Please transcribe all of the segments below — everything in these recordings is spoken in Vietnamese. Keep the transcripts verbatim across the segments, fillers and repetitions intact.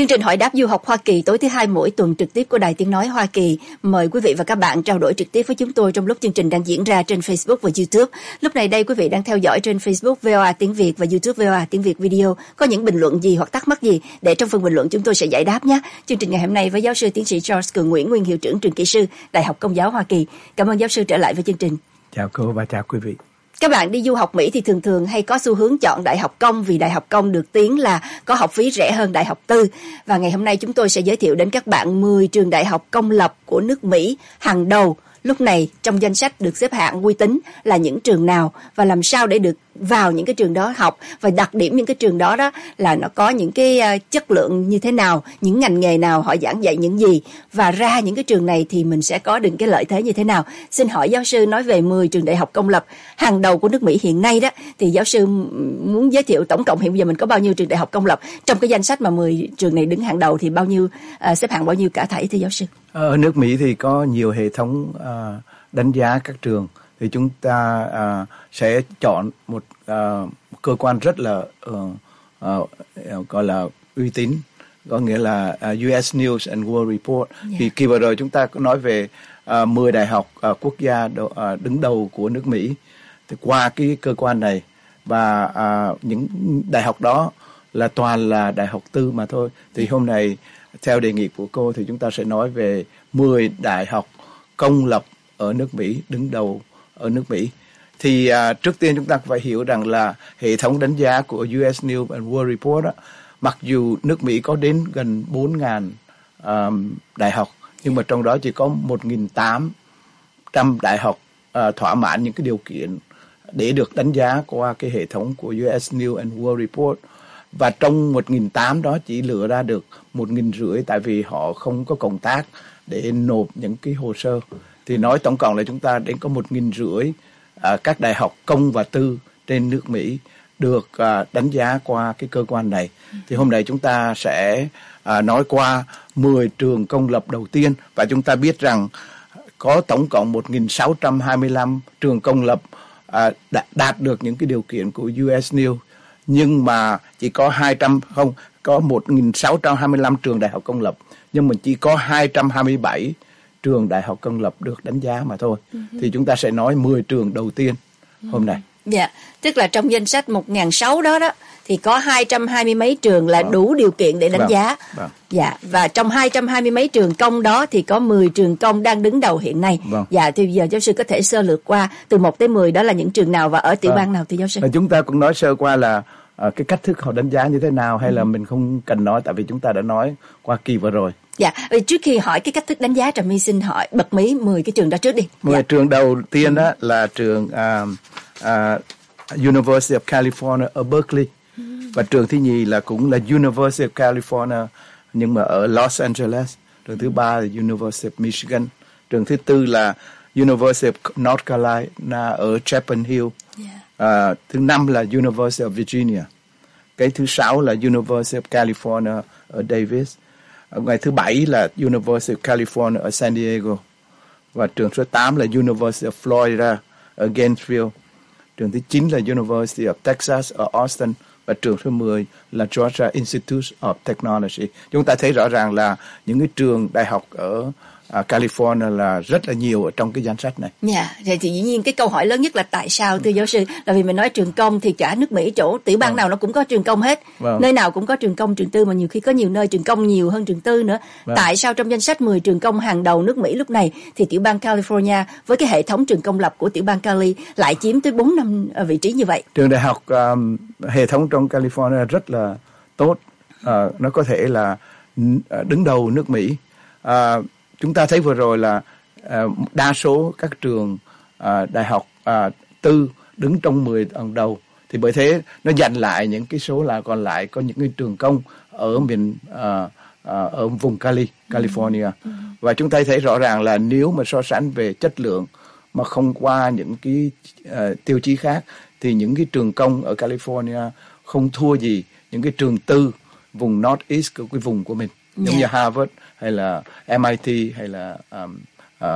Chương trình Hỏi đáp du học Hoa Kỳ tối thứ hai mỗi tuần trực tiếp của Đài Tiếng Nói Hoa Kỳ. Mời quý vị và các bạn trao đổi trực tiếp với chúng tôi trong lúc chương trình đang diễn ra trên Facebook và YouTube. Lúc này đây quý vị đang theo dõi trên Facebook vê o a Tiếng Việt và YouTube vê o a Tiếng Việt Video. Có những bình luận gì hoặc thắc mắc gì để trong phần bình luận chúng tôi sẽ giải đáp nhé. Chương trình ngày hôm nay với giáo sư tiến sĩ Charles Cường Nguyễn, nguyên hiệu trưởng trường kỹ sư Đại học Công giáo Hoa Kỳ. Cảm ơn giáo sư trở lại với chương trình. Chào cô và chào quý vị. Các bạn đi du học Mỹ thì thường thường hay có xu hướng chọn đại học công vì đại học công được tiếng là có học phí rẻ hơn đại học tư. Và ngày hôm nay chúng tôi sẽ giới thiệu đến các bạn mười trường đại học công lập của nước Mỹ hàng đầu lúc này trong danh sách được xếp hạng uy tín là những trường nào và làm sao để được vào những cái trường đó học, và đặc điểm những cái trường đó đó là nó có những cái chất lượng như thế nào, những ngành nghề nào, họ giảng dạy những gì, và ra những cái trường này thì mình sẽ có được cái lợi thế như thế nào. Xin hỏi giáo sư nói về mười trường đại học công lập hàng đầu của nước Mỹ hiện nay đó, thì giáo sư muốn giới thiệu tổng cộng hiện giờ mình có bao nhiêu trường đại học công lập trong cái danh sách mà mười trường này đứng hàng đầu thì bao nhiêu, uh, xếp hạng bao nhiêu cả thảy thưa giáo sư? Ở nước Mỹ thì có nhiều hệ thống uh, đánh giá các trường, thì chúng ta uh, sẽ chọn một uh, cơ quan rất là uh, uh, gọi là uy tín, có nghĩa là uh, u ét News and World Report. Yeah. Thì kỳ vừa rồi chúng ta có nói về uh, mười đại học uh, quốc gia đầu, uh, đứng đầu của nước Mỹ thì qua cái cơ quan này, và uh, những đại học đó là toàn là đại học tư mà thôi. Thì hôm nay theo đề nghị của cô thì chúng ta sẽ nói về mười đại học công lập ở nước Mỹ, đứng đầu ở nước Mỹ. Thì uh, trước tiên chúng ta phải hiểu rằng là hệ thống đánh giá của u ét News and World Report đó, mặc dù nước Mỹ có đến gần bốn nghìn um, đại học, nhưng mà trong đó chỉ có một nghìn tám trăm đại học uh, thỏa mãn những cái điều kiện để được đánh giá qua cái hệ thống của u ét News and World Report. Và trong một nghìn tám trăm đó chỉ lựa ra được một nghìn rưỡi, tại vì họ không có cộng tác để nộp những cái hồ sơ. Thì nói tổng cộng là chúng ta đến có một nghìn rưỡi à, các đại học công và tư trên nước Mỹ được à, đánh giá qua cái cơ quan này. Thì hôm nay chúng ta sẽ à, nói qua mười trường công lập đầu tiên, và chúng ta biết rằng có tổng cộng một nghìn sáu trăm hai mươi lăm trường công lập à, đã, đạt được những cái điều kiện của u ét News, nhưng mà chỉ có hai trăm không có một nghìn sáu trăm hai mươi lăm trường đại học công lập, nhưng mình chỉ có hai trăm hai mươi bảy trường đại học công lập được đánh giá mà thôi. Uh-huh. Thì chúng ta sẽ nói mười trường đầu tiên hôm nay. Dạ, yeah. Tức là trong danh sách một nghìn sáu trăm đó đó thì có hai trăm hai mươi mấy trường là vâng. đủ điều kiện để đánh vâng. giá. Vâng. Dạ, và trong hai trăm hai mươi mấy trường công đó thì có mười trường công đang đứng đầu hiện nay. Vâng. Dạ, thì bây giờ giáo sư có thể sơ lược qua từ một tới mười đó là những trường nào và ở tiểu vâng. bang nào thì giáo sư? Và chúng ta cũng nói sơ qua là uh, cái cách thức họ đánh giá như thế nào, hay ừ. là mình không cần nói tại vì chúng ta đã nói qua kỳ vừa rồi. Dạ, trước khi hỏi cái cách thức đánh giá, Trà My xin hỏi bật mí mười cái trường đó trước đi. mười dạ. trường đầu tiên đó là trường uh, uh, University of California ở Berkeley. Ừ. Và trường thứ nhì là cũng là University of California nhưng mà ở Los Angeles. Trường thứ ba là University of Michigan. Trường thứ tư là University of North Carolina ở Chapel Hill. Yeah. Uh, thứ năm là University of Virginia. Cái thứ sáu là University of California ở Davis. Ngày thứ bảy là University of California ở San Diego. Và trường số tám là University of Florida ở Gainesville. Trường thứ chín là University of Texas ở Austin. Và trường số mười là Georgia Institute of Technology. Chúng ta thấy rõ ràng là những cái trường đại học ở uh, California là rất là nhiều ở trong cái danh sách này. Dạ, yeah, thì dĩ nhiên cái câu hỏi lớn nhất là tại sao thưa giáo sư? Là vì mình nói trường công thì cả nước Mỹ chỗ tiểu bang vâng. nào nó cũng có trường công hết. Vâng. Nơi nào cũng có trường công, trường tư, mà nhiều khi có nhiều nơi trường công nhiều hơn trường tư nữa. Vâng. Tại sao trong danh sách mười trường công hàng đầu nước Mỹ lúc này thì tiểu bang California với cái hệ thống trường công lập của tiểu bang Cali lại chiếm tới bốn năm vị trí như vậy? Trường đại học um, hệ thống trong California rất là tốt, uh, nó có thể là đứng đầu nước Mỹ. Uh, chúng ta thấy vừa rồi là uh, đa số các trường uh, đại học uh, tư đứng trong mười hàng đầu, thì bởi thế nó dành lại những cái số là còn lại có những cái trường công ở miền uh, uh, ở vùng Cali, California. Ừ. Và chúng ta thấy rõ ràng là nếu mà so sánh về chất lượng mà không qua những cái uh, tiêu chí khác thì những cái trường công ở California không thua gì những cái trường tư vùng Northeast của cái vùng của mình, giống yeah. như Harvard hay là em I T hay là um, uh,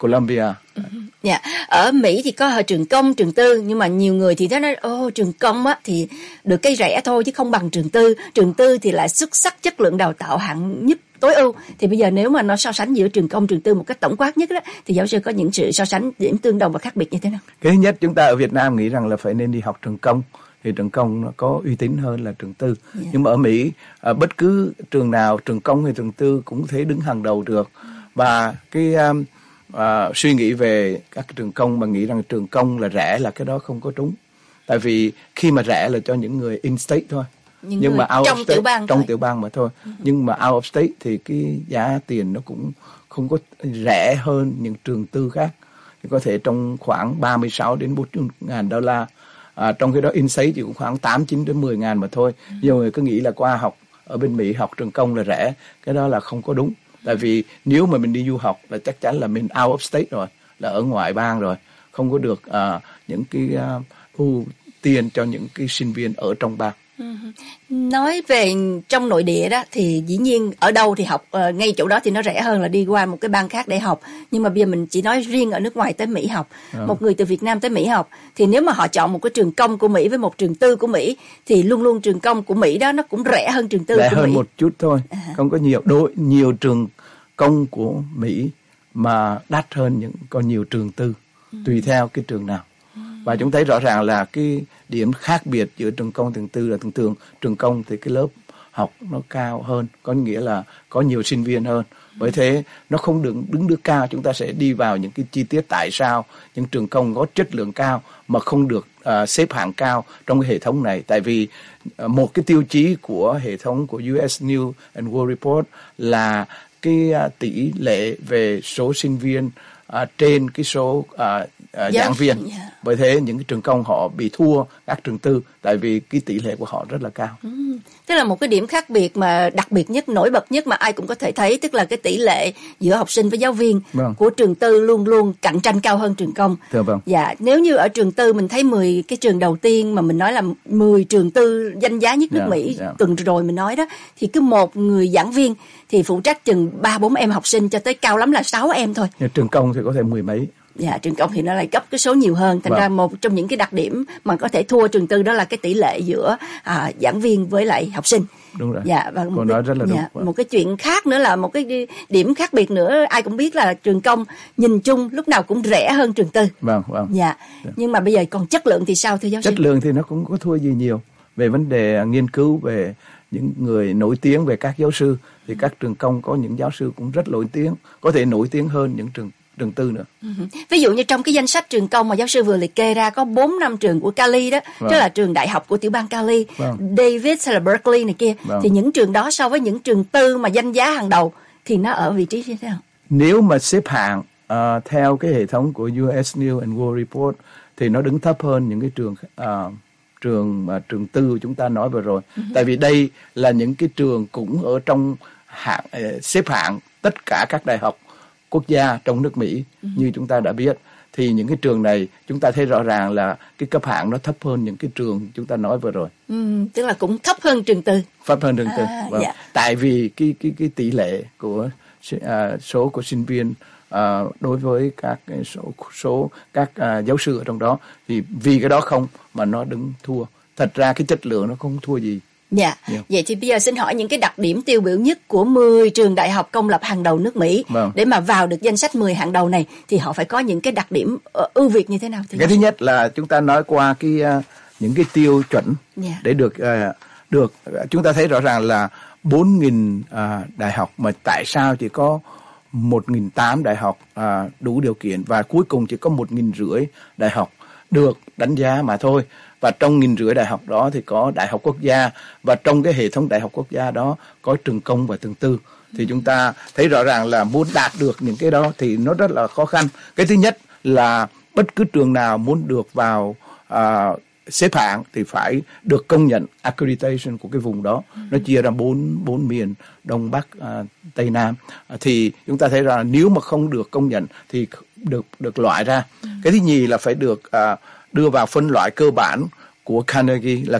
Columbia. Dạ, ở Mỹ thì có trường công, trường tư, nhưng mà nhiều người thì nói ô trường công á thì được cái rẻ thôi chứ không bằng trường tư. Trường tư thì lại xuất sắc, chất lượng đào tạo hạng nhất, tối ưu. Thì bây giờ nếu mà nó so sánh giữa trường công, trường tư một cách tổng quát nhất đó, thì giáo sư có những sự so sánh điểm tương đồng và khác biệt như thế nào? Cái thứ nhất, chúng ta ở Việt Nam nghĩ rằng là phải nên đi học trường công, thì trường công nó có uy tín hơn là trường tư. Yeah. Nhưng mà ở Mỹ, à, bất cứ trường nào, trường công hay trường tư cũng thể đứng hàng đầu được. Và cái um, à, suy nghĩ về các trường công mà nghĩ rằng trường công là rẻ là cái đó không có đúng. Tại vì khi mà rẻ là cho những người in state thôi. Những nhưng mà out trong of state, tiểu bang trong thôi. tiểu bang mà thôi. Uh-huh. Nhưng mà out of state thì cái giá tiền nó cũng không có rẻ hơn những trường tư khác. Thì có thể trong khoảng ba mươi sáu đến bốn mươi ngàn đô la. À, trong cái đó in state thì cũng khoảng tám, chín đến mười ngàn mà thôi. Uh-huh. Nhiều người cứ nghĩ là qua học ở bên Mỹ học trường công là rẻ. Cái đó là không có đúng. Tại vì nếu mà mình đi du học là chắc chắn là mình out of state rồi, là ở ngoại bang rồi, không có được uh, những cái uh, ưu tiên cho những cái sinh viên ở trong bang. Uh-huh. Nói về trong nội địa đó thì dĩ nhiên ở đâu thì học uh, ngay chỗ đó thì nó rẻ hơn là đi qua một cái bang khác để học. Nhưng mà bây giờ mình chỉ nói riêng ở nước ngoài tới Mỹ học. Uh-huh. Một người từ Việt Nam tới Mỹ học thì nếu mà họ chọn một cái trường công của Mỹ với một trường tư của Mỹ thì luôn luôn trường công của Mỹ đó nó cũng rẻ hơn trường tư rẻ của hơn Mỹ. Một chút thôi. Uh-huh. Không có nhiều đối nhiều trường công của Mỹ mà đắt hơn những có nhiều trường tư. Uh-huh. Tùy theo cái trường nào. Và chúng thấy rõ ràng là cái điểm khác biệt giữa trường công và trường tư là thường thường trường công thì cái lớp học nó cao hơn, có nghĩa là có nhiều sinh viên hơn. Bởi thế nó không đứng đứng được cao. Chúng ta sẽ đi vào những cái chi tiết tại sao những trường công có chất lượng cao mà không được uh, xếp hạng cao trong cái hệ thống này. Tại vì uh, một cái tiêu chí của hệ thống của u ét News and World Report là cái uh, tỷ lệ về số sinh viên uh, trên cái số uh, uh, giảng viên. Yeah. Bởi thế những cái trường công họ bị thua các trường tư tại vì cái tỷ lệ của họ rất là cao. Ừ. Tức là một cái điểm khác biệt mà đặc biệt nhất, nổi bật nhất mà ai cũng có thể thấy, tức là cái tỷ lệ giữa học sinh với giáo viên vâng. của trường tư luôn luôn cạnh tranh cao hơn trường công. Thưa vâng. Dạ, nếu như ở trường tư mình thấy mười cái trường đầu tiên mà mình nói là mười trường tư danh giá nhất nước yeah, Mỹ yeah. tuần rồi mình nói đó, thì cứ một người giảng viên thì phụ trách chừng ba bốn em học sinh cho tới cao lắm là sáu em thôi. Nhưng trường công thì có thể mười mấy. Dạ, trường công thì nó lại gấp cái số nhiều hơn. Thành vâng. ra một trong những cái đặc điểm mà có thể thua trường tư đó là cái tỷ lệ giữa à, giảng viên với lại học sinh. Đúng rồi. Dạ, và một Cô cái, nói rất là đúng. Dạ, vâng. một cái chuyện khác nữa là một cái điểm khác biệt nữa, ai cũng biết là trường công nhìn chung lúc nào cũng rẻ hơn trường tư. Vâng, vâng. Dạ. dạ. Nhưng mà bây giờ còn chất lượng thì sao thưa giáo sư? Chất lượng thì nó cũng có thua gì nhiều. Về vấn đề nghiên cứu về những người nổi tiếng về các giáo sư thì các trường công có những giáo sư cũng rất nổi tiếng, có thể nổi tiếng hơn những trường trường tư nữa. Uh-huh. Ví dụ như trong cái danh sách trường công mà giáo sư vừa liệt kê ra có bốn năm trường của Cali đó, vâng. tức là trường đại học của tiểu bang Cali, vâng. Davis hay là Berkeley này kia, vâng. thì những trường đó so với những trường tư mà danh giá hàng đầu thì nó ở vị trí như thế nào? Nếu mà xếp hạng uh, theo cái hệ thống của u ét News and World Report thì nó đứng thấp hơn những cái trường uh, trường uh, trường tư chúng ta nói vừa rồi. Uh-huh. Tại vì đây là những cái trường cũng ở trong hạng uh, xếp hạng tất cả các đại học quốc gia trong nước Mỹ. Uh-huh. Như chúng ta đã biết thì những cái trường này chúng ta thấy rõ ràng là cái cấp hạng nó thấp hơn những cái trường chúng ta nói vừa rồi. Ừ, tức là cũng thấp hơn trường tư. Thấp hơn trường tư. À, vâng. dạ. Tại vì cái cái cái tỷ lệ của uh, số của sinh viên uh, đối với các số số các uh, giáo sư ở trong đó thì vì cái đó không mà nó đứng thua. Thật ra cái chất lượng nó không thua gì. Dạ, yeah. Vậy thì bây giờ xin hỏi những cái đặc điểm tiêu biểu nhất của mười trường đại học công lập hàng đầu nước Mỹ vâng. để mà vào được danh sách mười hàng đầu này thì họ phải có những cái đặc điểm uh, ưu việt như thế nào? Cái thứ nhất là chúng ta nói qua cái uh, những cái tiêu chuẩn yeah. để được uh, được uh, chúng ta thấy rõ ràng là bốn nghìn uh, đại học mà tại sao chỉ có một nghìn tám trăm đại học uh, đủ điều kiện và cuối cùng chỉ có một nghìn rưỡi đại học được đánh giá mà thôi. Và trong nghìn rưỡi đại học đó thì có đại học quốc gia và trong cái hệ thống đại học quốc gia đó có trường công và trường tư. Thì chúng ta thấy rõ ràng là muốn đạt được những cái đó thì nó rất là khó khăn. Cái thứ nhất là bất cứ trường nào muốn được vào uh, xếp hạng thì phải được công nhận accreditation của cái vùng đó. Nó chia ra bốn bốn miền Đông Bắc uh, Tây Nam. Uh, thì chúng ta thấy rằng nếu mà không được công nhận thì được được loại ra. Cái thứ nhì là phải được uh, đưa vào phân loại cơ bản của Carnegie là cái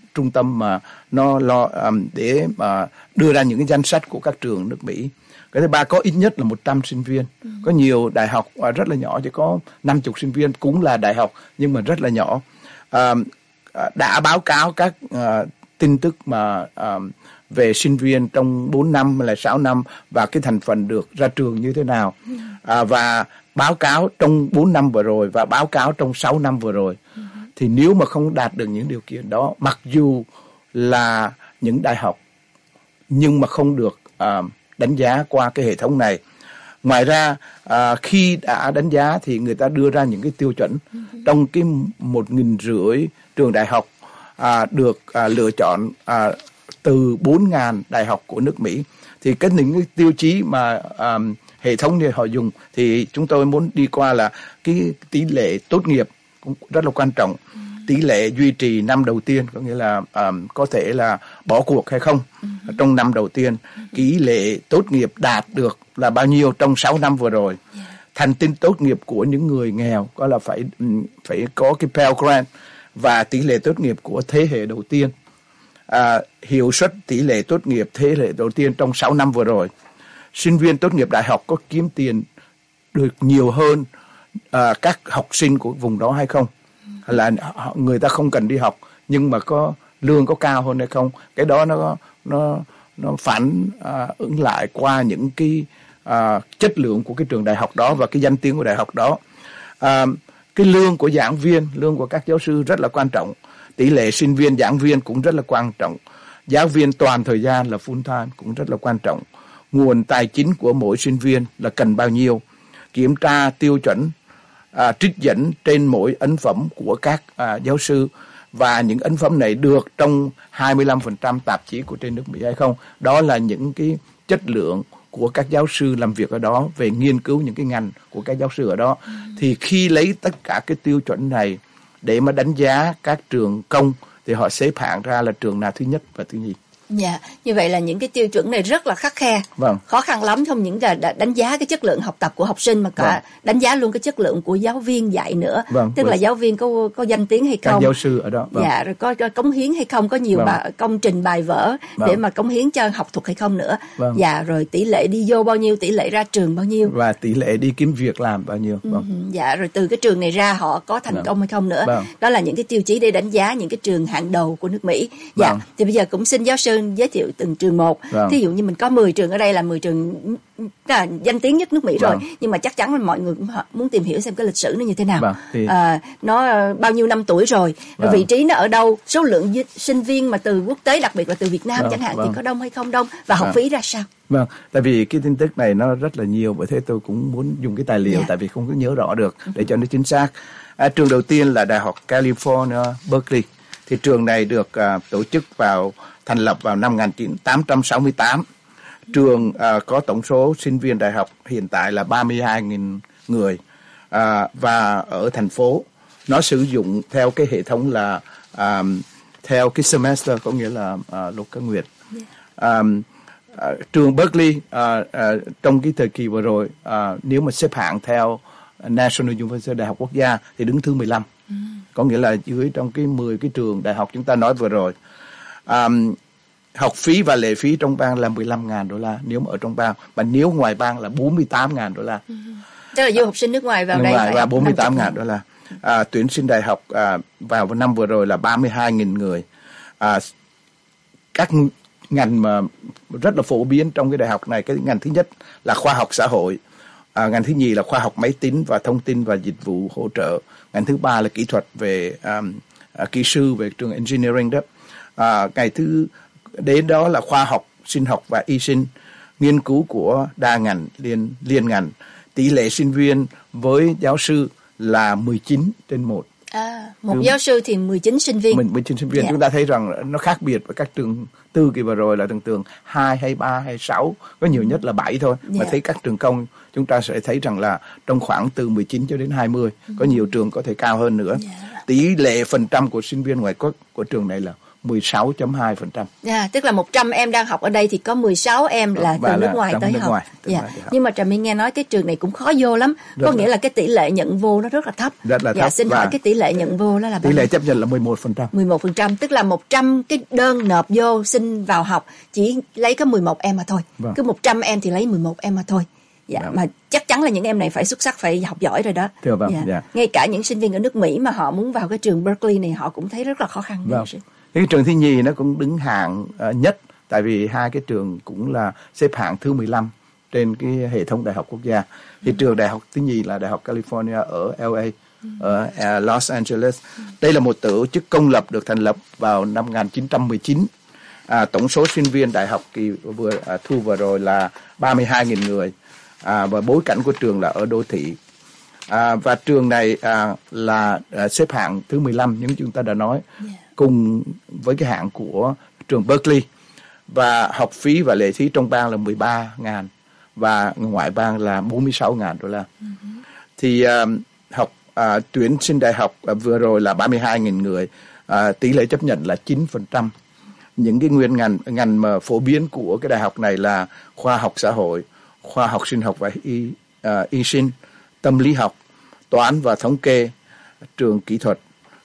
trung tâm mà nó lo um, để mà đưa ra những cái danh sách của các trường nước Mỹ. Cái thứ ba, có ít nhất là một trăm sinh viên. Ừ. Có nhiều đại học uh, rất là nhỏ, chỉ có năm mươi sinh viên, cũng là đại học nhưng mà rất là nhỏ. Uh, đã báo cáo các uh, tin tức mà uh, về sinh viên trong bốn năm hay là sáu năm và cái thành phần được ra trường như thế nào. Ừ. Uh, và báo cáo trong bốn năm vừa rồi và báo cáo trong sáu năm vừa rồi. Ừ. Thì nếu mà không đạt được những điều kiện đó, mặc dù là những đại học nhưng mà không được uh, đánh giá qua cái hệ thống này. Ngoài ra à, khi đã đánh giá thì người ta đưa ra những cái tiêu chuẩn. Uh-huh. Trong cái một nghìn rưỡi trường đại học à, được à, lựa chọn à, từ bốn ngàn đại học của nước Mỹ, thì cái những cái tiêu chí mà à, hệ thống này họ dùng thì chúng tôi muốn đi qua là cái tỷ lệ tốt nghiệp cũng rất là quan trọng. Uh-huh. Tỷ lệ duy trì năm đầu tiên, có nghĩa là um, có thể là bỏ cuộc hay không uh-huh. trong năm đầu tiên. Uh-huh. Tỷ lệ tốt nghiệp đạt được là bao nhiêu trong sáu năm vừa rồi. Yeah. Thành tích tốt nghiệp của những người nghèo có là phải phải có cái Pell Grant, và tỷ lệ tốt nghiệp của thế hệ đầu tiên. À, hiệu suất tỷ lệ tốt nghiệp thế hệ đầu tiên trong sáu năm vừa rồi. Sinh viên tốt nghiệp đại học có kiếm tiền được nhiều hơn à, các học sinh của vùng đó hay không? Là người ta không cần đi học nhưng mà có lương có cao hơn hay không? Cái đó nó nó nó phản à, ứng lại qua những cái à, chất lượng của cái trường đại học đó và cái danh tiếng của đại học đó. À, cái lương của giảng viên, lương của các giáo sư rất là quan trọng. Tỷ lệ sinh viên giảng viên cũng rất là quan trọng. Giáo viên toàn thời gian là full time cũng rất là quan trọng. Nguồn tài chính của mỗi sinh viên là cần bao nhiêu? Kiểm tra tiêu chuẩn À, trích dẫn trên mỗi ấn phẩm của các à, giáo sư, và những ấn phẩm này được trong hai mươi lăm phần trăm tạp chí của trên nước Mỹ hay không. Đó là những cái chất lượng của các giáo sư làm việc ở đó, về nghiên cứu những cái ngành của các giáo sư ở đó. Ừ. Thì khi lấy tất cả cái tiêu chuẩn này để mà đánh giá các trường công thì họ xếp hạng ra là trường nào thứ nhất và thứ nhì. Dạ, như vậy là những cái tiêu chuẩn này rất là khắt khe, vâng. khó khăn lắm, không những là đánh giá cái chất lượng học tập của học sinh mà cả vâng. đánh giá luôn cái chất lượng của giáo viên dạy nữa. Vâng, tức vâng. là giáo viên có có danh tiếng hay không, các giáo sư ở đó, vâng. dạ, rồi có, có cống hiến hay không, có nhiều vâng. bà, công trình bài vở vâng. để mà cống hiến cho học thuật hay không nữa. Vâng. Dạ, rồi tỷ lệ đi vô bao nhiêu, tỷ lệ ra trường bao nhiêu, và tỷ lệ đi kiếm việc làm bao nhiêu. Vâng. Ừ, dạ, rồi từ cái trường này ra họ có thành vâng. công hay không nữa. Vâng. Đó là những cái tiêu chí để đánh giá những cái trường hạng đầu của nước Mỹ. Dạ, vâng. Thì bây giờ cũng xin giáo sư giới thiệu từng trường một. Vâng. Thí dụ như mình có mười trường ở đây là mười trường là danh tiếng nhất nước Mỹ rồi, vâng. nhưng mà chắc chắn là mọi người cũng muốn tìm hiểu xem cái lịch sử nó như thế nào. Vâng. Thì... à, nó bao nhiêu năm tuổi rồi, vâng. vị trí nó ở đâu, số lượng sinh viên mà từ quốc tế, đặc biệt là từ Việt Nam vâng. chẳng hạn vâng. thì có đông hay không đông, và học vâng. phí ra sao. Vâng, tại vì cái tin tức này nó rất là nhiều, bởi thế tôi cũng muốn dùng cái tài liệu, yeah. tại vì không có nhớ rõ được để cho nó chính xác. À, trường đầu tiên là Đại học California Berkeley. Thì trường này được uh, tổ chức vào thành lập vào năm một nghìn chín trăm sáu mươi tám. Trường uh, có tổng số sinh viên đại học hiện tại là ba mươi hai nghìn người, uh, và ở thành phố nó sử dụng theo cái hệ thống là um, theo cái semester, có nghĩa là uh, lục các nguyệt. Um, uh, trường Berkeley uh, uh, trong cái thời kỳ vừa rồi, uh, nếu mà xếp hạng theo National University, đại học quốc gia, thì đứng thứ mười lăm. Ừ. Có nghĩa là dưới trong cái mười cái trường đại học chúng ta nói vừa rồi. Um, học phí và lệ phí trong bang là mười lăm nghìn đô la nếu mà ở trong bang, mà nếu ngoài bang là bốn mươi tám nghìn đô la. Ừ. Tức là du học sinh nước ngoài vào nước đây ngoài và bốn mươi tám nghìn đô la. À, tuyển sinh đại học à, vào năm vừa rồi là ba mươi hai nghìn người. À, các ngành mà rất là phổ biến trong cái đại học này, cái ngành thứ nhất là khoa học xã hội, à, ngành thứ nhì là khoa học máy tính và thông tin và dịch vụ hỗ trợ, ngành thứ ba là kỹ thuật về um, à, kỹ sư về trường engineering đó. À, ngày thứ đến đó là khoa học sinh học và y sinh, nghiên cứu của đa ngành liên liên ngành. Tỷ lệ sinh viên với giáo sư là mười chín trên một. À, một Đúng. giáo sư thì mười chín sinh viên. mười chín sinh viên. Yeah. Chúng ta thấy rằng nó khác biệt với các trường tư kỳ vừa rồi là thường thường hai hay ba hay sáu, có nhiều nhất là bảy thôi. Yeah. Mà thấy các trường công chúng ta sẽ thấy rằng là trong khoảng từ mười chín cho đến hai mươi, có nhiều trường có thể cao hơn nữa. Yeah. Tỷ lệ phần trăm của sinh viên ngoại quốc của trường này là mười sáu phẩy hai phần trăm. Yeah, tức là một trăm em đang học ở đây thì có mười sáu em là Và từ nước là ngoài trong tới nước học. ngoài, từ Yeah. ngoài để học. Nhưng mà Trà My nghe nói cái trường này cũng khó vô lắm. Rất có là- nghĩa là cái tỷ lệ nhận vô nó rất là thấp. Rất là Dạ, thấp. xin Và hỏi cái tỷ lệ nhận vô đó là tỷ bao lệ nhiêu? chấp nhận là mười một phần trăm. mười một phần trăm, tức là một trăm cái đơn nộp vô xin vào học chỉ lấy có mười một em mà thôi. Vâng. Cứ một trăm em thì lấy mười một em mà thôi. Dạ, Vâng. mà chắc chắn là những em này phải xuất sắc, phải học giỏi rồi đó. Thưa vâng, Dạ. dạ. Ngay cả những sinh viên ở nước Mỹ mà họ muốn vào cái trường Berkeley này họ cũng thấy rất là khó khăn. Vâng. Cái trường thứ nhì nó cũng đứng hạng uh, nhất, tại vì hai cái trường cũng là xếp hạng thứ mười lăm trên cái hệ thống đại học quốc gia. Thì trường đại học thứ nhì là Đại học California ở L A, ở uh, Los Angeles. Đây là một tổ chức công lập được thành lập vào năm một nghìn chín trăm mười chín. À, tổng số sinh viên đại học kỳ vừa à, thu vừa rồi là ba mươi hai nghìn người. À, và bối cảnh của trường là ở đô thị. À, và trường này à, là à, xếp hạng thứ mười lăm, những chúng ta đã nói, Yeah. cùng với cái hạng của trường Berkeley. Và học phí và lệ phí trong bang là mười ba ngàn và ngoại bang là bốn mươi sáu ngàn đô la. Uh-huh. Thì à, học à, tuyển sinh đại học à, vừa rồi là ba mươi hai nghìn người, à, tỷ lệ chấp nhận là chín phần trăm. Những cái nguyên ngành ngành mà phổ biến của cái đại học này là khoa học xã hội, khoa học sinh học và y, uh, y sinh, tâm lý học, toán và thống kê, trường kỹ thuật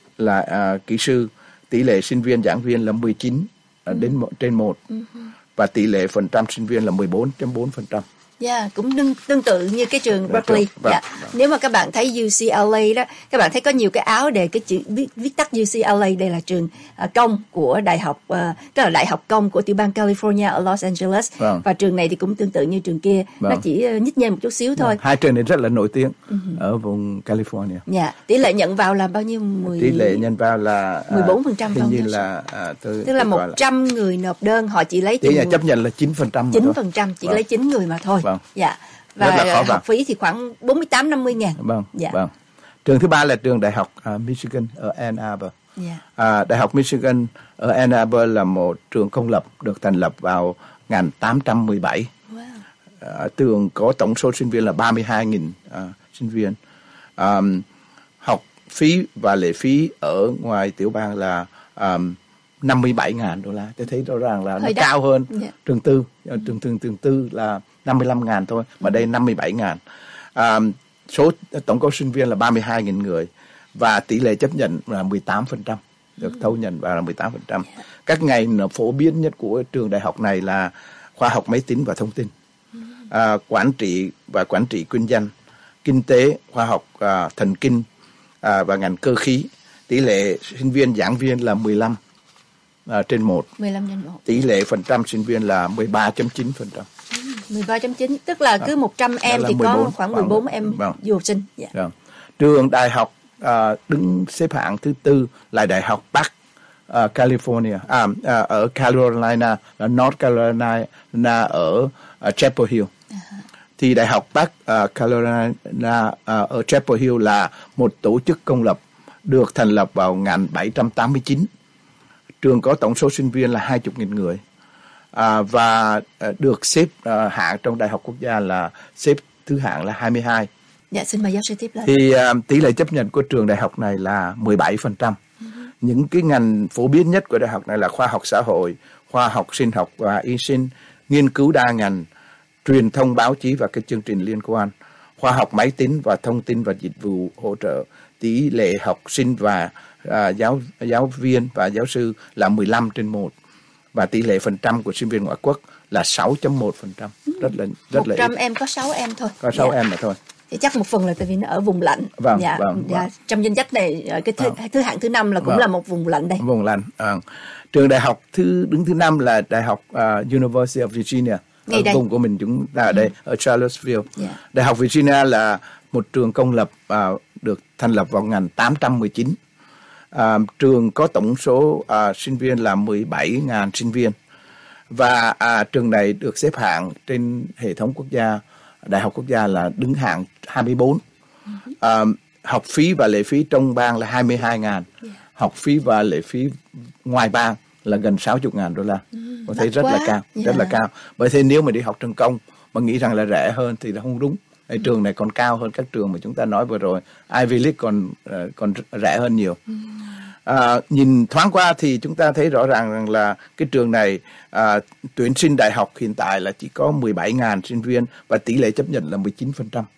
là uh, kỹ sư. Tỷ lệ sinh viên giảng viên là mười chín uh, đến một, trên một, và tỷ lệ phần trăm sinh viên là mười bốn phẩy bốn phần trăm. Yeah, cũng tương, tương tự như cái trường Berkeley. Vâng, Dạ. vâng. Nếu mà các bạn thấy U C L A đó, các bạn thấy có nhiều cái áo đề cái chữ viết, viết tắt U C L A. Đây là trường uh, công của đại học, uh, tức là đại học công của tiểu bang California ở Los Angeles. Vâng. Và trường này thì cũng tương tự như trường kia, nó Vâng. chỉ uh, nhích nhê một chút xíu thôi. Hai trường này rất là nổi tiếng uh-huh. ở vùng California. Dạ, tỷ lệ nhận vào là bao nhiêu? mười... Tỷ lệ nhân vào là mười bốn phần trăm hình không như giáo sư? là à, tôi, Tức là tôi một gọi là trăm người nộp đơn, họ chỉ lấy tỷ lệ chừng chấp nhận là chín phần trăm. chín phần trăm, chỉ Vâng. lấy chín người mà thôi. Vâng. Dạ. Rất là Và khó học vào. phí thì khoảng bốn mươi tám năm mươi ngàn. Vâng, Dạ. vâng. Trường thứ ba là trường đại học uh, Michigan ở Ann Arbor. Dạ. À, đại học Michigan ở Ann Arbor là một trường công lập được thành lập vào một nghìn tám trăm mười bảy. Wow. À, trường có tổng số sinh viên là ba mươi hai nghìn à, sinh viên. À, học phí và lệ phí ở ngoài tiểu bang là um, năm mươi bảy ngàn đô la. Tôi thấy rõ ràng là nó Hơi đắt. cao hơn Dạ. trường tư. Trường trường trường tư là năm mươi lăm ngàn thôi, mà đây năm mươi bảy ngàn. À, số tổng cộng sinh viên là ba mươi hai nghìn người và tỷ lệ chấp nhận là mười tám phần trăm, được thâu nhận vào là mười tám phần trăm. Các ngành phổ biến nhất của trường đại học này là khoa học máy tính và thông tin, à, quản trị và quản trị kinh doanh, kinh tế, khoa học à, thần kinh à, và ngành cơ khí. Tỷ lệ sinh viên giảng viên là mười lăm à, trên một. mười lăm trên một. Tỷ lệ phần trăm sinh viên là mười ba phẩy chín phần trăm. mười ba chấm chín, tức là cứ một trăm em là thì mười bốn, có khoảng mười bốn em vâng. du học sinh. Dạ. Vâng. Trường đại học à, đứng xếp hạng thứ tư là Đại học Bắc à, California, à, à, ở Carolina, là North Carolina ở à, Chapel Hill. Uh-huh. Thì Đại học Bắc à, Carolina à, ở Chapel Hill là một tổ chức công lập được thành lập vào một nghìn bảy trăm tám mươi chín. Trường có tổng số sinh viên là hai mươi nghìn người. À, và à, được xếp à, hạng trong đại học quốc gia là xếp thứ hạng là hai mươi hai. Dạ, xin mời giáo sư tiếp lời. Thì à, tỷ lệ chấp nhận của trường đại học này là mười bảy phần trăm. Uh-huh. Những cái ngành phổ biến nhất của đại học này là khoa học xã hội, khoa học sinh học và y sinh, nghiên cứu đa ngành, truyền thông báo chí và các chương trình liên quan, khoa học máy tính và thông tin và dịch vụ hỗ trợ. Tỷ lệ học sinh và à, giáo giáo viên và giáo sư là mười lăm trên một. Và tỷ lệ phần trăm của sinh viên ngoại quốc là sáu phẩy một phần trăm. Rất là rất là một trăm ít. em có sáu em thôi. Có sáu Dạ. em mà thôi. Thì chắc một phần là tại vì nó ở vùng lạnh. Vâng, dạ, vâng, dạ. vâng. Trong danh sách này cái thứ, thứ hạng thứ năm là cũng Vâng. là một vùng lạnh đây. Vùng lạnh. À, trường đại học thứ đứng thứ năm là Đại học uh, University of Virginia. Ngay Ở đây. vùng của mình chúng ta ở đây, ừ. ở Charlottesville. Yeah. Đại học Virginia là một trường công lập uh, được thành lập vào một nghìn tám trăm mười chín. Uh, trường có tổng số uh, sinh viên là mười bảy nghìn sinh viên. Và à, trường này được xếp hạng trên hệ thống quốc gia, đại học quốc gia là đứng hạng hai mươi bốn. À, học phí và lệ phí trong bang là hai mươi hai ngàn. Yeah. Học phí và lệ phí ngoài bang là gần sáu mươi ngàn đô la. Mm, Có thấy rất quá. là cao, Yeah. rất là cao. Bởi thế nếu mà đi học trường công mà nghĩ rằng là rẻ hơn thì là không đúng. Cái mm. trường này còn cao hơn các trường mà chúng ta nói vừa rồi. Ivy League còn uh, còn rẻ hơn nhiều. Mm. À, nhìn thoáng qua thì chúng ta thấy rõ ràng rằng là cái trường này à, tuyển sinh đại học hiện tại là chỉ có mười bảy nghìn sinh viên và tỷ lệ chấp nhận là mười chín phần trăm.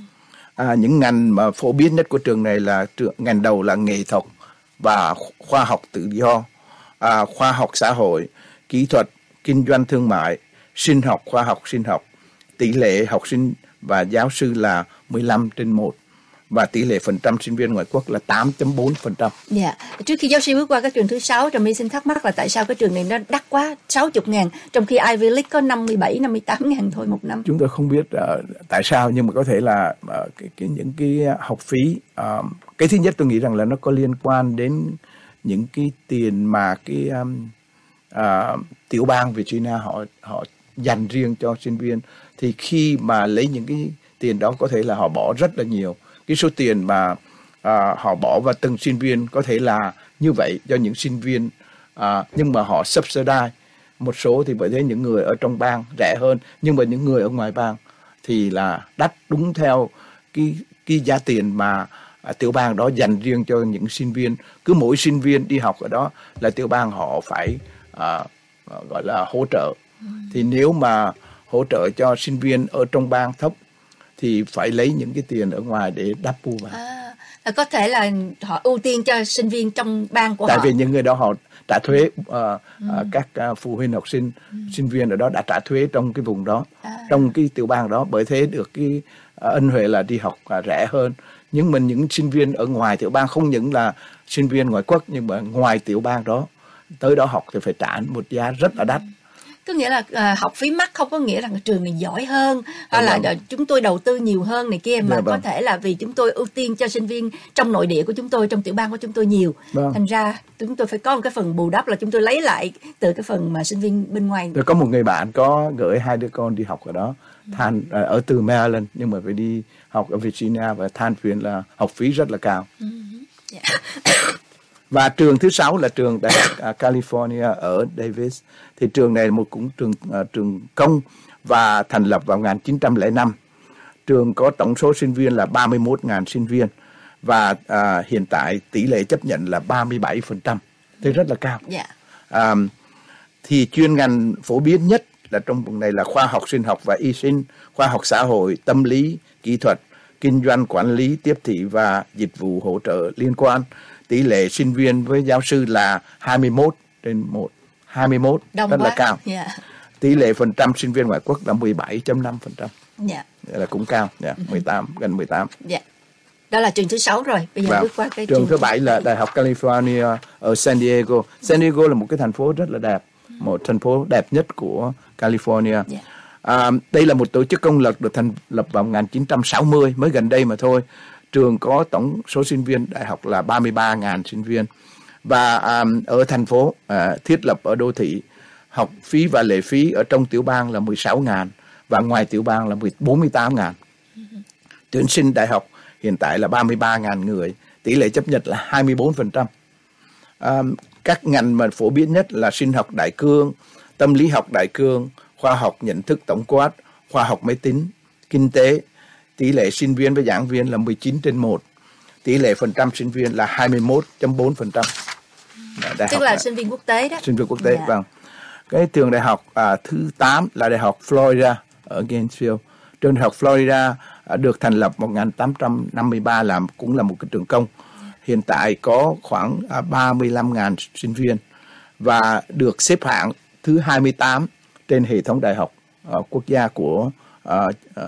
À, những ngành mà phổ biến nhất của trường này là trường, ngành đầu là nghệ thuật và khoa học tự do, à, khoa học xã hội, kỹ thuật, kinh doanh thương mại, sinh học, khoa học sinh học. Tỷ lệ học sinh và giáo sư là mười lăm trên một và tỷ lệ phần trăm sinh viên ngoại quốc là tám phẩy bốn phần trăm. Dạ. Trước khi giáo sư bước qua cái trường thứ sáu, Trà My xin thắc mắc là tại sao cái trường này nó đắt quá, sáu mươi ngàn, trong khi Ivy League có năm mươi bảy, năm mươi tám ngàn thôi một năm. Chúng tôi không biết uh, tại sao, nhưng mà có thể là uh, cái, cái, những cái học phí. Uh, cái thứ nhất tôi nghĩ rằng là nó có liên quan đến những cái tiền mà cái um, uh, tiểu bang Virginia họ họ dành riêng cho sinh viên. Thì khi mà lấy những cái tiền đó có thể là họ bỏ rất là nhiều. Cái số tiền mà à, họ bỏ vào từng sinh viên có thể là như vậy cho những sinh viên, à, nhưng mà họ subsidize một số thì bởi thế những người ở trong bang rẻ hơn, nhưng mà những người ở ngoài bang thì là đắt đúng theo cái cái giá tiền mà à, tiểu bang đó dành riêng cho những sinh viên. Cứ mỗi sinh viên đi học ở đó là tiểu bang họ phải à, gọi là hỗ trợ. Ừ. Thì nếu mà hỗ trợ cho sinh viên ở trong bang thấp thì phải lấy những cái tiền ở ngoài để đắp bù vào. À, có thể là họ ưu tiên cho sinh viên trong bang của Tại họ. Tại vì những người đó họ trả thuế, uh, ừ. uh, các uh, phụ huynh học sinh, ừ. sinh viên ở đó đã trả thuế trong cái vùng đó, à. trong cái tiểu bang đó, bởi thế được cái uh, ân huệ là đi học uh, rẻ hơn. Nhưng mà những sinh viên ở ngoài tiểu bang, không những là sinh viên ngoại quốc nhưng mà ngoài tiểu bang đó tới đó học thì phải trả một giá rất là đắt. Có nghĩa là uh, học phí mắc không có nghĩa là trường này giỏi hơn, hay là vâng. chúng tôi đầu tư nhiều hơn này kia, mà dạ, có vâng. thể là vì chúng tôi ưu tiên cho sinh viên trong nội địa của chúng tôi, trong tiểu bang của chúng tôi nhiều, vâng. thành ra chúng tôi phải có một cái phần bù đắp là chúng tôi lấy lại từ cái phần mà sinh viên bên ngoài. Tôi có một người bạn có gửi hai đứa con đi học ở đó, than ừ. ở từ Maryland nhưng mà phải đi học ở Virginia và than phiền là học phí rất là cao. Ừ. Yeah. Và trường thứ sáu là trường Đại học California ở Davis. Thì trường này là một cũng trường uh, trường công và thành lập vào một nghìn chín trăm lẻ năm. Trường có tổng số sinh viên là ba mươi mốt nghìn sinh viên và uh, hiện tại tỷ lệ chấp nhận là ba mươi bảy phần trăm. Thế rất là cao. Yeah. Um, thì chuyên ngành phổ biến nhất là trong vùng này là khoa học sinh học và y sinh, khoa học xã hội, tâm lý, kỹ thuật, kinh doanh, quản lý, tiếp thị và dịch vụ hỗ trợ liên quan. Tỷ lệ sinh viên với giáo sư là hai mươi mốt trên một, hai mươi mốt, đông rất quá. Là cao. Yeah. Tỷ lệ phần trăm sinh viên ngoại quốc là mười bảy phẩy năm phần trăm. Yeah. Là cũng cao, yeah, mười tám, gần mười tám. Yeah. Đó là trường thứ sáu rồi. Bây giờ và bước qua cái trường, trường thứ bảy là Đại học California ở San Diego. San Diego là một cái thành phố rất là đẹp, một thành phố đẹp nhất của California. Yeah. À, đây là một tổ chức công lập được thành lập vào một nghìn chín trăm sáu mươi, mới gần đây mà thôi. Trường có tổng số sinh viên đại học là ba mươi ba nghìn sinh viên. Và um, ở thành phố uh, thiết lập ở đô thị, học phí và lệ phí ở trong tiểu bang là mười sáu nghìn và ngoài tiểu bang là bốn mươi tám nghìn. Mm-hmm. Tuyển sinh đại học hiện tại là ba mươi ba nghìn người, tỷ lệ chấp nhận là hai mươi bốn phần trăm. Um, các ngành mà phổ biến nhất là sinh học đại cương, tâm lý học đại cương, khoa học nhận thức tổng quát, khoa học máy tính, kinh tế. Tỷ lệ sinh viên với giảng viên là mười chín trên một. Tỷ lệ phần trăm sinh viên là hai mươi mốt phẩy bốn phần trăm. Tức là sinh viên quốc tế đó. Sinh viên quốc tế, yeah. Vâng. Cái trường đại học à, thứ tám là Đại học Florida ở Gainesville. Trường đại học Florida à, được thành lập một nghìn tám trăm năm mươi ba, làm cũng là một cái trường công. Hiện tại có khoảng à, ba mươi lăm nghìn sinh viên và được xếp hạng thứ hai mươi tám trên hệ thống đại học à, quốc gia của à, à,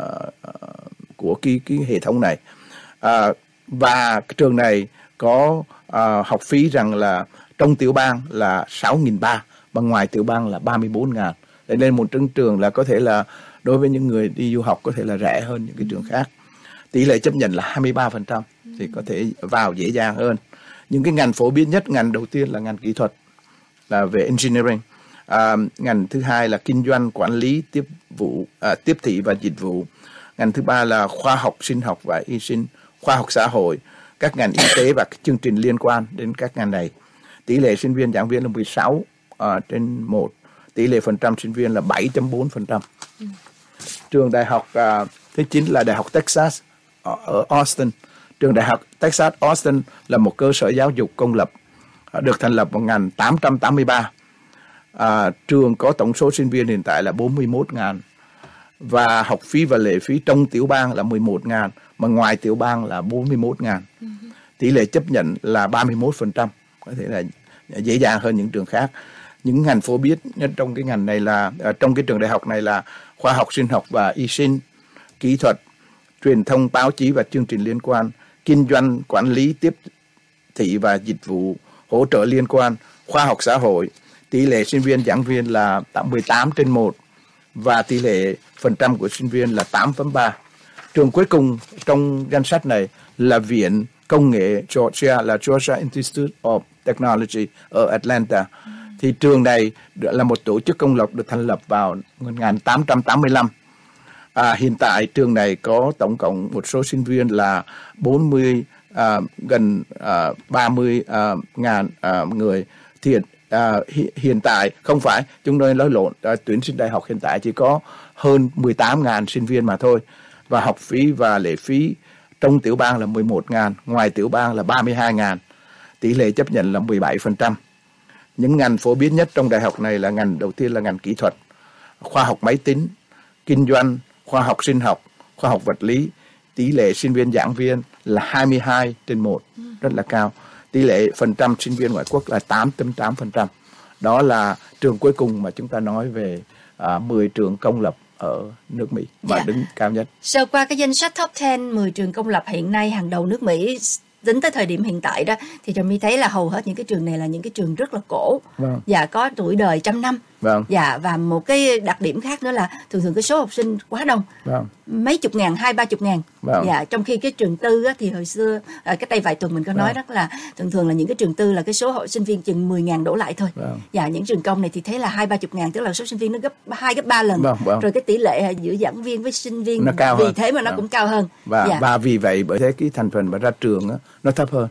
của cái, cái hệ thống này. À, và cái trường này có à, học phí rằng là trong tiểu bang là sáu nghìn ba trăm và ngoài tiểu bang là ba mươi bốn nghìn. Để nên một trường trường là có thể là đối với những người đi du học có thể là rẻ hơn những cái trường khác. Tỷ lệ chấp nhận là hai mươi ba phần trăm thì có thể vào dễ dàng hơn. Những cái ngành phổ biến nhất, ngành đầu tiên là ngành kỹ thuật, là về engineering. À, ngành thứ hai là kinh doanh, quản lý, tiếp vụ, à, tiếp thị và dịch vụ. Ngành thứ ba là khoa học sinh học và y sinh, khoa học xã hội, các ngành y tế và các chương trình liên quan đến các ngành này. Tỷ lệ sinh viên giảng viên là mười sáu uh, trên một. Tỷ lệ phần trăm sinh viên là bảy phẩy bốn phần trăm. Ừ. Trường đại học uh, thứ chín là Đại học Texas ở Austin. Trường đại học Texas Austin là một cơ sở giáo dục công lập được thành lập một nghìn tám trăm tám mươi ba. À, trường có tổng số sinh viên hiện tại là bốn mươi mốt nghìn, và học phí và lệ phí trong tiểu bang là mười một nghìn, mà ngoài tiểu bang là bốn mươi mốt nghìn. Uh-huh. Tỷ lệ chấp nhận là ba mươi mốt phần trăm, có thể là dễ dàng hơn những trường khác. Những ngành phổ biến nhất trong cái ngành này là trong cái trường đại học này là khoa học sinh học và y sinh, kỹ thuật, truyền thông báo chí và chương trình liên quan, kinh doanh, quản lý, tiếp thị và dịch vụ hỗ trợ liên quan, khoa học xã hội. Tỷ lệ sinh viên giảng viên là mười tám trên một, và tỷ lệ phần trăm của sinh viên là tám phẩy ba. Trường cuối cùng trong danh sách này là Viện Công nghệ Georgia, là Georgia Institute of Technology ở Atlanta. Ừ. Thì trường này là một tổ chức công lập được thành lập vào một nghìn tám trăm tám mươi lăm. À, hiện tại trường này có tổng cộng một số sinh viên là bốn mươi, à, gần à, ba mươi à, ngàn à, người. Thì à, hiện tại không phải, chúng tôi nói lộn, à, tuyển sinh đại học hiện tại chỉ có hơn mười tám nghìn sinh viên mà thôi. Và học phí và lệ phí trong tiểu bang là mười một nghìn, ngoài tiểu bang là ba mươi hai nghìn. Tỷ lệ chấp nhận là mười bảy phần trăm. Những ngành phổ biến nhất trong đại học này là ngành đầu tiên là ngành kỹ thuật, khoa học máy tính, kinh doanh, khoa học sinh học, khoa học vật lý. Tỷ lệ sinh viên giảng viên là hai mươi hai trên một, rất là cao. Tỷ lệ phần trăm sinh viên ngoại quốc là tám phẩy tám phần trăm. Đó là trường cuối cùng mà chúng ta nói về à, mười trường công lập ở nước Mỹ và dạ. đứng cao nhất. Sơ qua cái danh sách top mười mười trường công lập hiện nay hàng đầu nước Mỹ tính tới thời điểm hiện tại đó, thì Trà My thấy là hầu hết những cái trường này là những cái trường rất là cổ, vâng. và có tuổi đời trăm năm. Vâng. Dạ, và một cái đặc điểm khác nữa là thường thường cái số học sinh quá đông, vâng. mấy chục ngàn, hai ba chục ngàn. Vâng. Dạ, trong khi cái trường tư á, thì hồi xưa à, cách đây vài tuần mình có nói, vâng. rất là thường thường là những cái trường tư là cái số học sinh viên chừng mười ngàn đổ lại thôi. Vâng. Dạ, những trường công này thì thấy là hai ba chục ngàn, tức là số sinh viên nó gấp hai gấp ba lần. Vâng. Vâng. Rồi cái tỷ lệ giữa giảng viên với sinh viên nó cao vì hơn. Thế mà nó vâng. cũng cao hơn. Và, dạ. và vì vậy bởi thế cái thành phần mà ra trường á, nó thấp hơn.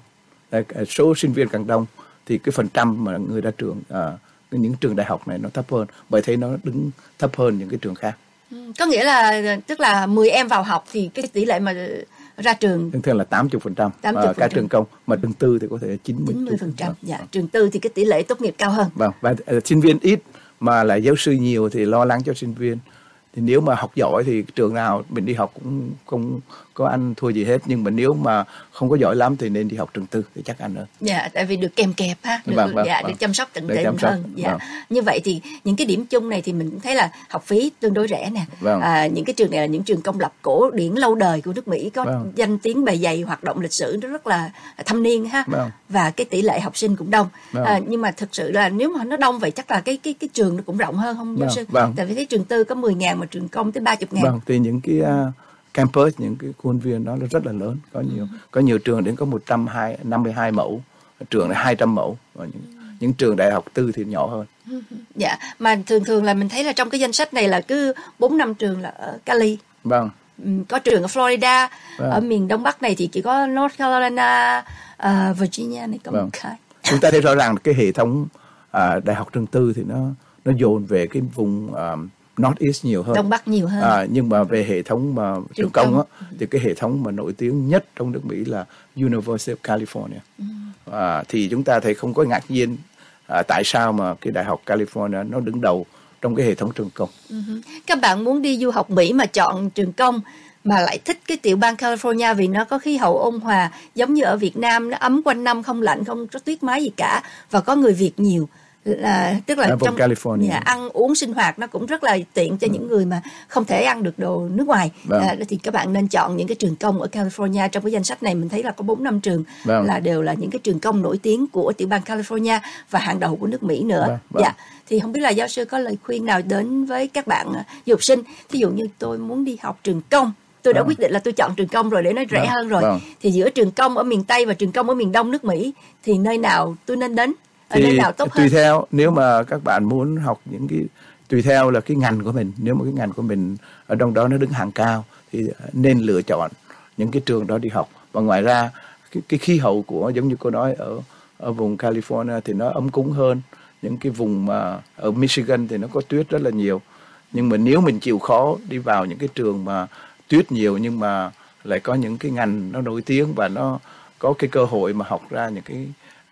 Số sinh viên càng đông thì cái phần trăm mà người ra trường à, những trường đại học này nó thấp hơn, bởi thế nó đứng thấp hơn những cái trường khác. Ừ, có nghĩa là tức là mười em vào học thì cái tỷ lệ mà ra trường thường thường là tám mươi phần trăm ở các trường công, mà trường tư thì có thể chín mươi phần trăm. Dạ, trường tư thì cái tỷ lệ tốt nghiệp cao hơn. Vâng, và uh, sinh viên ít mà lại giáo sư nhiều thì lo lắng cho sinh viên. Thì nếu mà học giỏi thì trường nào mình đi học cũng không có ăn thua gì hết, nhưng mà nếu mà không có giỏi lắm thì nên đi học trường tư thì chắc ăn hơn. Dạ, tại vì được kèm kẹp ha, được, vâng, vâng, dạ, vâng. được chăm sóc tận tình hơn. Dạ. Vâng. Như vậy thì những cái điểm chung này thì mình cũng thấy là học phí tương đối rẻ nè. Vâng. À, những cái trường này là những trường công lập cổ điển lâu đời của nước Mỹ, có vâng. danh tiếng bề dày, hoạt động lịch sử nó rất là thâm niên ha. Vâng. Và cái tỷ lệ học sinh cũng đông. Vâng. À, nhưng mà thực sự là nếu mà nó đông vậy chắc là cái cái cái trường nó cũng rộng hơn không giáo sư? Vâng. Tại vì cái trường tư có mười ngàn mà trường công tới ba mươi ngàn. Vâng, thì những cái uh, campus, những cái khuôn viên đó nó rất là lớn, có nhiều ừ. có nhiều trường đến có một trăm năm mươi hai mẫu, trường là hai trăm mẫu, và những, ừ. những trường đại học tư thì nhỏ hơn. Ừ. Dạ, mà thường thường là mình thấy là trong cái danh sách này là cứ bốn năm trường là ở Cali. Vâng. Có trường ở Florida, vâng. ở miền Đông Bắc này thì chỉ có North Carolina, uh, Virginia này có vâng. một cái. Chúng ta thấy rõ ràng cái hệ thống uh, đại học trường tư thì nó nó dồn về cái vùng uh, North East nhiều hơn, Đông Bắc nhiều hơn. À, nhưng mà về hệ thống mà trường công, công á, thì cái hệ thống mà nổi tiếng nhất trong nước Mỹ là University of California. Ừ. À, thì chúng ta thấy không có ngạc nhiên à, tại sao mà cái đại học California nó đứng đầu trong cái hệ thống trường công. Ừ. Các bạn muốn đi du học Mỹ mà chọn trường công mà lại thích cái tiểu bang California vì nó có khí hậu ôn hòa, giống như ở Việt Nam, nó ấm quanh năm, không lạnh, không có tuyết mái gì cả, và có người Việt nhiều. Là, tức là trong nhà ăn uống sinh hoạt nó cũng rất là tiện cho ừ. những người mà không thể ăn được đồ nước ngoài. Vâng. À, thì các bạn nên chọn những cái trường công ở California. Trong cái danh sách này mình thấy là có bốn năm trường vâng. là đều là những cái trường công nổi tiếng của tiểu bang California và hàng đầu của nước Mỹ nữa. Vâng. Vâng. Dạ. Thì không biết là giáo sư có lời khuyên nào đến với các bạn du học sinh, thí dụ như tôi muốn đi học trường công, tôi đã vâng. quyết định là tôi chọn trường công rồi để nó rẻ vâng. hơn rồi, vâng. thì giữa trường công ở miền Tây và trường công ở miền Đông nước Mỹ thì nơi nào tôi nên đến? Ở thì nào tốt tùy hơn? Theo, nếu mà các bạn muốn học những cái tùy theo là cái ngành của mình, nếu mà cái ngành của mình ở trong đó nó đứng hàng cao thì nên lựa chọn những cái trường đó đi học. Và ngoài ra cái, cái khí hậu của, giống như cô nói, ở ở vùng California thì nó ấm cúng hơn. Những cái vùng mà ở Michigan thì nó có tuyết rất là nhiều. Nhưng mà nếu mình chịu khó đi vào những cái trường mà tuyết nhiều nhưng mà lại có những cái ngành nó nổi tiếng và nó có cái cơ hội mà học ra những cái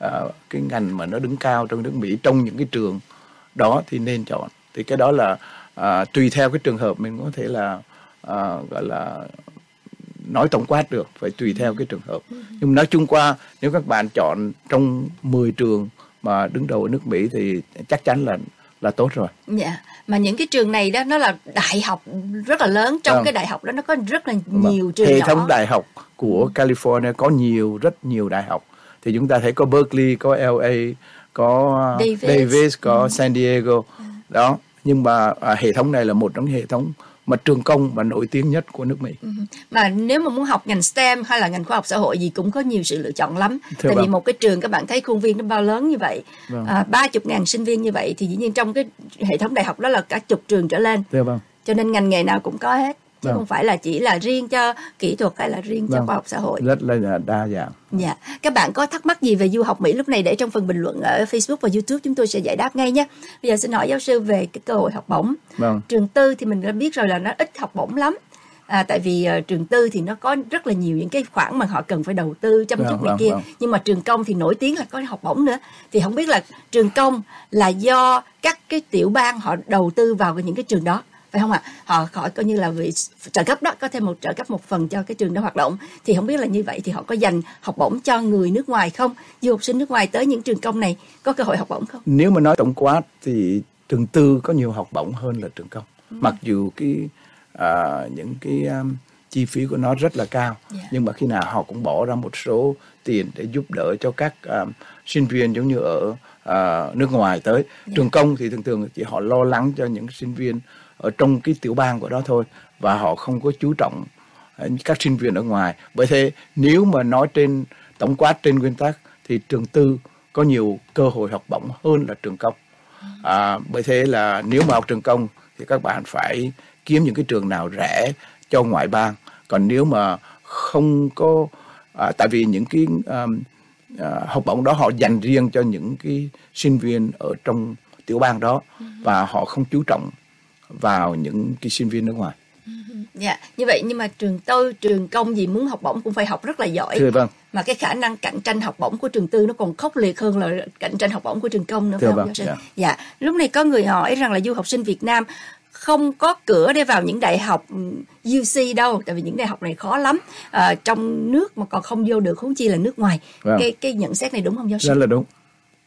uh, cái ngành mà nó đứng cao trong nước Mỹ, trong những cái trường đó thì nên chọn. Thì cái đó là uh, tùy theo cái trường hợp mình có thể là uh, gọi là nói tổng quát được, phải tùy theo cái trường hợp. Nhưng nói chung qua, nếu các bạn chọn trong mười trường mà đứng đầu ở nước Mỹ thì chắc chắn là là tốt rồi. Dạ, mà những cái trường này đó nó là đại học rất là lớn, trong vâng. cái đại học đó nó có rất là nhiều vâng. trường Hệ nhỏ. thống đại học của California có nhiều, rất nhiều đại học. Thì chúng ta thấy có Berkeley, có L A, có Davis, Davis có ừ. San Diego. Ừ. Đó, nhưng mà à, hệ thống này là một trong hệ thống mà trường công và nổi tiếng nhất của nước Mỹ. Ừ. Mà nếu mà muốn học ngành STEM hay là ngành khoa học xã hội gì cũng có nhiều sự lựa chọn lắm. Thưa Tại vâng. vì một cái trường các bạn thấy khuôn viên nó bao lớn như vậy, vâng. à, ba chục ngàn sinh viên như vậy thì dĩ nhiên trong cái hệ thống đại học đó là cả chục trường trở lên. Thưa vâng. Cho nên ngành nghề nào cũng có hết. Chứ vâng. không phải là chỉ là riêng cho kỹ thuật hay là riêng cho vâng. khoa học xã hội. Rất là đa dạng. Dạ. Các bạn có thắc mắc gì về du học Mỹ lúc này để trong phần bình luận ở Facebook và YouTube chúng tôi sẽ giải đáp ngay nhé. Bây giờ xin hỏi giáo sư về cái cơ hội học bổng. Vâng. Trường tư thì mình đã biết rồi là nó ít học bổng lắm. À, tại vì uh, trường tư thì nó có rất là nhiều những cái khoản mà họ cần phải đầu tư chăm chút vâng, này vâng, kia. Vâng. Nhưng mà trường công thì nổi tiếng là có học bổng nữa. Thì không biết là trường công là do các cái tiểu bang họ đầu tư vào những cái trường đó, phải không ạ? Họ họ coi như là vì trợ cấp đó, có thêm một trợ cấp một phần cho cái trường đó hoạt động. Thì không biết là như vậy thì họ có dành học bổng cho người nước ngoài không? Du học sinh nước ngoài tới những trường công này có cơ hội học bổng không? Nếu mà nói tổng quát thì trường tư có nhiều học bổng hơn là trường công. Ừ. Mặc dù cái à, những cái um, chi phí của nó rất là cao, yeah. nhưng mà khi nào họ cũng bỏ ra một số tiền để giúp đỡ cho các um, sinh viên giống như ở uh, nước ngoài tới. Yeah. Trường công thì thường thường chỉ họ lo lắng cho những sinh viên ở trong cái tiểu bang của đó thôi, và họ không có chú trọng các sinh viên ở ngoài. Bởi thế nếu mà nói trên tổng quát, trên nguyên tắc thì trường tư có nhiều cơ hội học bổng hơn là trường công. À, bởi thế là nếu mà học trường công thì các bạn phải kiếm những cái trường nào rẻ cho ngoại bang. Còn nếu mà không có à, tại vì những cái um, à, học bổng đó họ dành riêng cho những cái sinh viên ở trong tiểu bang đó, và họ không chú trọng vào những cái sinh viên nước ngoài. Dạ, yeah. Như vậy nhưng mà trường tư, trường công gì muốn học bổng cũng phải học rất là giỏi. Thưa vâng. Mà cái khả năng cạnh tranh học bổng của trường tư nó còn khốc liệt hơn là cạnh tranh học bổng của trường công nữa. Thưa phải vâng. không? Dạ. Dạ, lúc này có người hỏi rằng là du học sinh Việt Nam không có cửa để vào những đại học U C đâu, tại vì những đại học này khó lắm. À, trong nước mà còn không vô được, huống chi là nước ngoài. Vâng. Cái cái nhận xét này đúng không giáo sư? Rất là đúng.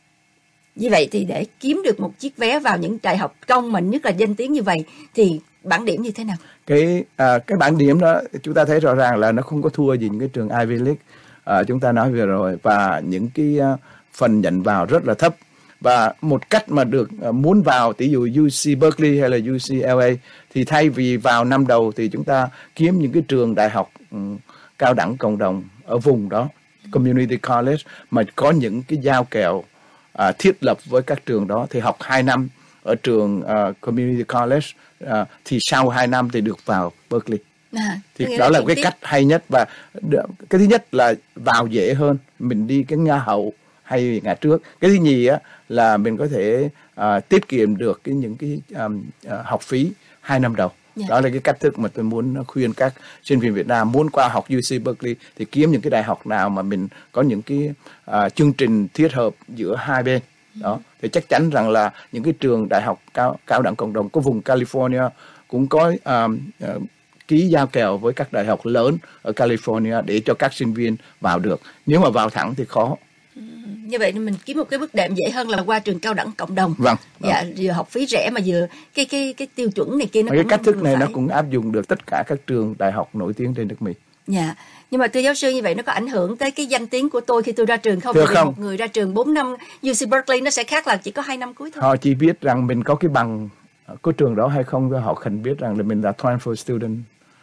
Như vậy thì để kiếm được một chiếc vé vào những đại học công mà nhất là danh tiếng như vậy thì bảng điểm như thế nào? Cái à, cái bảng điểm đó chúng ta thấy rõ ràng là nó không có thua gì những cái trường Ivy League à, chúng ta nói vừa rồi, và những cái uh, phần nhận vào rất là thấp. Và một cách mà được uh, muốn vào, ví dụ U C Berkeley hay là U C L A, thì thay vì vào năm đầu thì chúng ta kiếm những cái trường đại học um, cao đẳng cộng đồng ở vùng đó, Community College, mà có những cái giao kèo À, thiết lập với các trường đó, thì học hai năm ở trường uh, Community College, uh, thì sau hai năm thì được vào Berkeley. À, thì đó là cái tiếp. cách hay nhất. Và cái thứ nhất là vào dễ hơn, mình đi cái ngã hậu hay ngã trước. Cái thứ nhì á là mình có thể uh, tiết kiệm được cái những cái um, uh, học phí hai năm đầu. Yeah. Đó là cái cách thức mà tôi muốn khuyên các sinh viên Việt Nam muốn qua học U C Berkeley thì kiếm những cái đại học nào mà mình có những cái uh, chương trình thiết hợp giữa hai bên. Đó, thì chắc chắn rằng là những cái trường đại học cao cao đẳng cộng đồng của vùng California cũng có uh, uh, ký giao kèo với các đại học lớn ở California để cho các sinh viên vào được. Nếu mà vào thẳng thì khó. Như vậy nên mình kiếm một cái bước đệm dễ hơn là qua trường cao đẳng cộng đồng. Vâng. vâng. Dạ, vừa học phí rẻ mà vừa cái cái cái tiêu chuẩn này kia nó cái cũng cách thức này phải. Nó cũng áp dụng được tất cả các trường đại học nổi tiếng trên nước Mỹ. Dạ. Nhưng mà thưa giáo sư, như vậy nó có ảnh hưởng tới cái danh tiếng của tôi khi tôi ra trường không? Thưa Vì không. một người ra trường bốn năm U C Berkeley nó sẽ khác là chỉ có hai năm cuối thôi. Họ chỉ biết rằng mình có cái bằng của trường đó hay không, họ không biết rằng là mình là transfer student,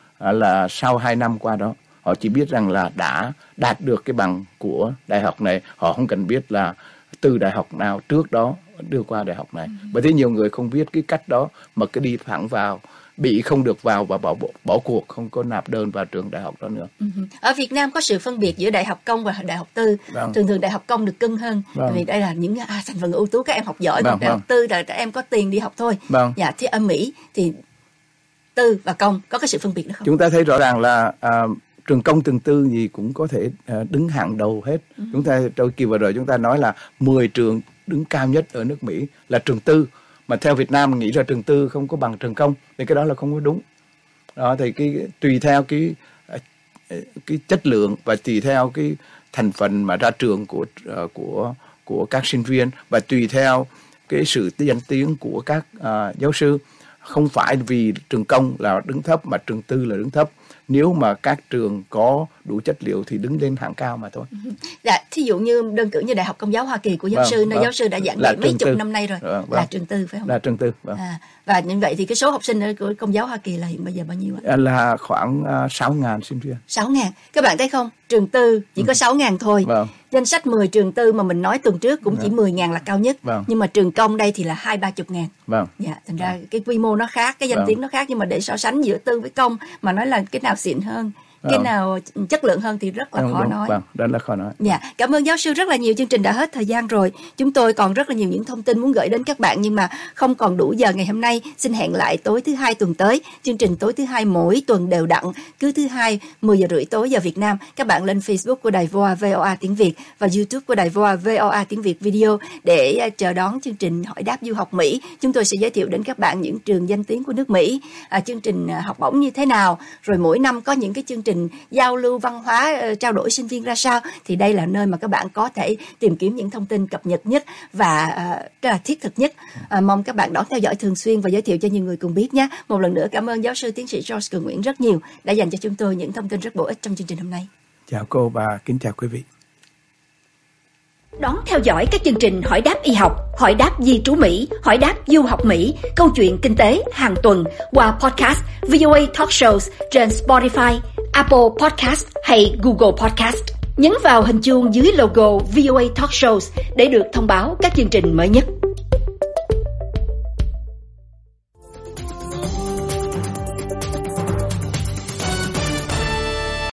là sau hai năm qua đó. Họ chỉ biết rằng là đã đạt được cái bằng của đại học này. Họ không cần biết là từ đại học nào trước đó đưa qua đại học này. Ừ. Bởi thế nhiều người không biết cái cách đó mà cứ đi thẳng vào, bị không được vào và bỏ, bỏ, bỏ cuộc, không có nạp đơn vào trường đại học đó nữa. Ừ. Ở Việt Nam có sự phân biệt giữa đại học công và đại học tư. Vâng. Thường thường đại học công được cưng hơn. Vâng. Vì đây là những à, thành phần ưu tú, các em học giỏi. Vâng, còn đại vâng. học tư là các em có tiền đi học thôi. Vâng. Dạ, thì ở Mỹ thì tư và công có cái sự phân biệt đó không? Chúng ta thấy rõ ràng là à, trường công trường tư gì cũng có thể uh, đứng hàng đầu hết. Ừ. Chúng ta trong kỳ vừa rồi chúng ta nói là mười trường đứng cao nhất ở nước Mỹ là trường tư, mà theo Việt Nam nghĩ ra trường tư không có bằng trường công, thì cái đó là không có đúng. Đó thì cái tùy theo cái cái chất lượng và tùy theo cái thành phần mà ra trường của uh, của của các sinh viên, và tùy theo cái sự danh tiếng của các uh, giáo sư. Không phải vì trường công là đứng thấp mà trường tư là đứng thấp. Nếu mà các trường có đủ chất liệu thì đứng lên hạng cao mà thôi. Dạ, thí dụ như đơn cử như Đại học Công giáo Hoa Kỳ của giáo vâng, sư, nơi vâng. giáo sư đã giảng dạy mấy chục tư. năm nay rồi, vâng, vâng. là trường tư phải không? Là trường tư. Vâng. À, và như vậy thì cái số học sinh ở của Công giáo Hoa Kỳ là hiện bây giờ bao nhiêu ạ? Là khoảng uh, sáu nghìn sinh viên. sáu nghìn. Các bạn thấy không? Trường tư chỉ ừ. có sáu nghìn thôi. Vâng. Danh sách mười trường tư mà mình nói tuần trước cũng vâng. chỉ mười nghìn là cao nhất. Vâng. Nhưng mà trường công đây thì là hai ba chục ngàn. Vâng. Dạ, thành ra vâng. cái quy mô nó khác, cái danh vâng. tiếng nó khác, nhưng mà để so sánh giữa tư với công mà nói là cái nào xịn hơn, cái nào chất lượng hơn thì rất là đúng, khó đúng, nói. Vâng, rất là khó nói. Dạ, cảm ơn giáo sư rất là nhiều. Chương trình đã hết thời gian rồi. Chúng tôi còn rất là nhiều những thông tin muốn gửi đến các bạn, nhưng mà không còn đủ giờ ngày hôm nay. Xin hẹn lại tối thứ hai tuần tới. Chương trình tối thứ hai mỗi tuần đều đặn, cứ thứ hai mười giờ rưỡi tối giờ Việt Nam. Các bạn lên Facebook của Đài vê o a vê o a tiếng Việt và YouTube của Đài vê o a vê o a tiếng Việt video để chờ đón chương trình Hỏi đáp du học Mỹ. Chúng tôi sẽ giới thiệu đến các bạn những trường danh tiếng của nước Mỹ, à, chương trình học bổng như thế nào, rồi mỗi năm có những cái chương trình giao lưu văn hóa, uh, trao đổi sinh viên ra sao, thì đây là nơi mà các bạn có thể tìm kiếm những thông tin cập nhật nhất và uh, rất là thiết thực nhất. Uh, mong các bạn đón theo dõi thường xuyên và giới thiệu cho nhiều người cùng biết nhé. Một lần nữa cảm ơn giáo sư tiến sĩ George Cường Nguyễn rất nhiều đã dành cho chúng tôi những thông tin rất bổ ích trong chương trình hôm nay. Chào cô và kính chào quý vị. Đón theo dõi các chương trình Hỏi đáp y học, Hỏi đáp di trú Mỹ, Hỏi đáp du học Mỹ, câu chuyện kinh tế hàng tuần qua podcast vê o a Talk Shows trên Spotify, Apple Podcast hay Google Podcast. Nhấn vào hình chuông dưới logo vê o a Talk Shows để được thông báo các chương trình mới nhất.